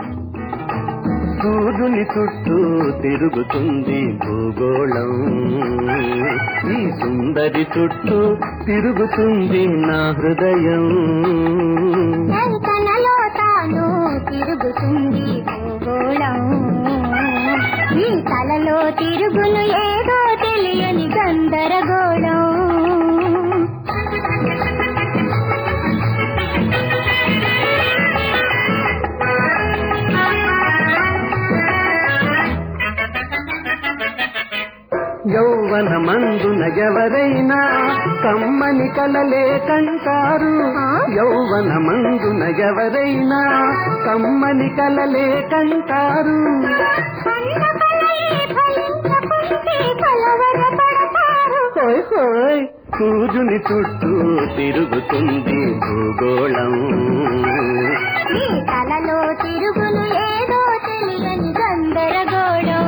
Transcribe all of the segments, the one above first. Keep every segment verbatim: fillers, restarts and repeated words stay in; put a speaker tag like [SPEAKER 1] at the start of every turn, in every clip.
[SPEAKER 1] సూర్యుని చుట్టూ తిరుగుతుంది భూగోళం, ఈ సుందరి చుట్టూ తిరుగుతుంది నా హృదయం.
[SPEAKER 2] తనలో తాను తిరుగుతుంది భూగోళం, ఈ తలలో తిరుగును ఏదో తెలియని గందరగోళం.
[SPEAKER 1] యౌవనమందున ఎవరైనా కమ్మని కలలే కంటారు, యౌవనమందున ఎవరైనా కమ్మని కలలే కంటారు. హోయ్ హోయ్ సూర్యుని చుట్టూ తిరుగుతుంది భూగోళం,
[SPEAKER 2] ఈ తలలో తిరుగును ఏదో తెలియని గందరగోళం.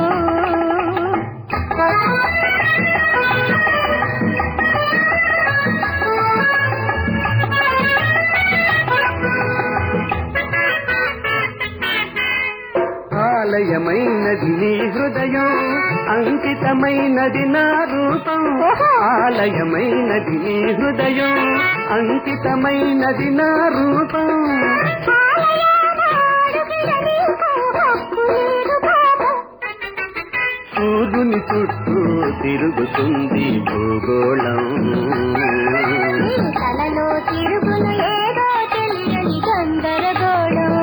[SPEAKER 1] ఆలయమైనది నీ హృదయం, అంకితమైనది నా రూపం. ఆలయమైనది నీ హృదయం, అంకితమైనది నా రూపం. సూర్యుని చుట్టూ తిరుగుతుంది భూగోళం,
[SPEAKER 2] తలలో తిరుగును ఏదో తెలియని గందరగోళం.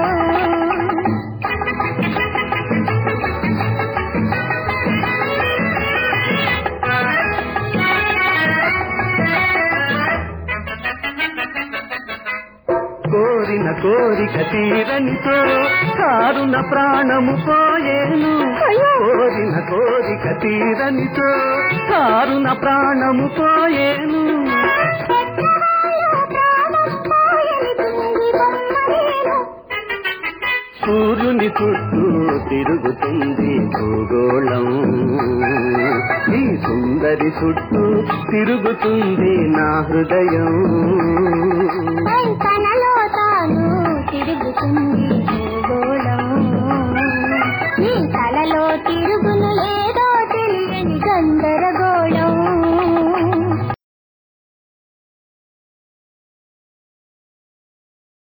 [SPEAKER 1] కోరిన కోరిక తీరనితో కారున ప్రాణము పోయేను, కోరిన కోరిక తీరనితో కారున ప్రాణము పోయేను. సూర్యుని చుట్టూ తిరుగుతుంది భూగోళం, ఈ సుందరి చుట్టూ తిరుగుతుంది నా హృదయం.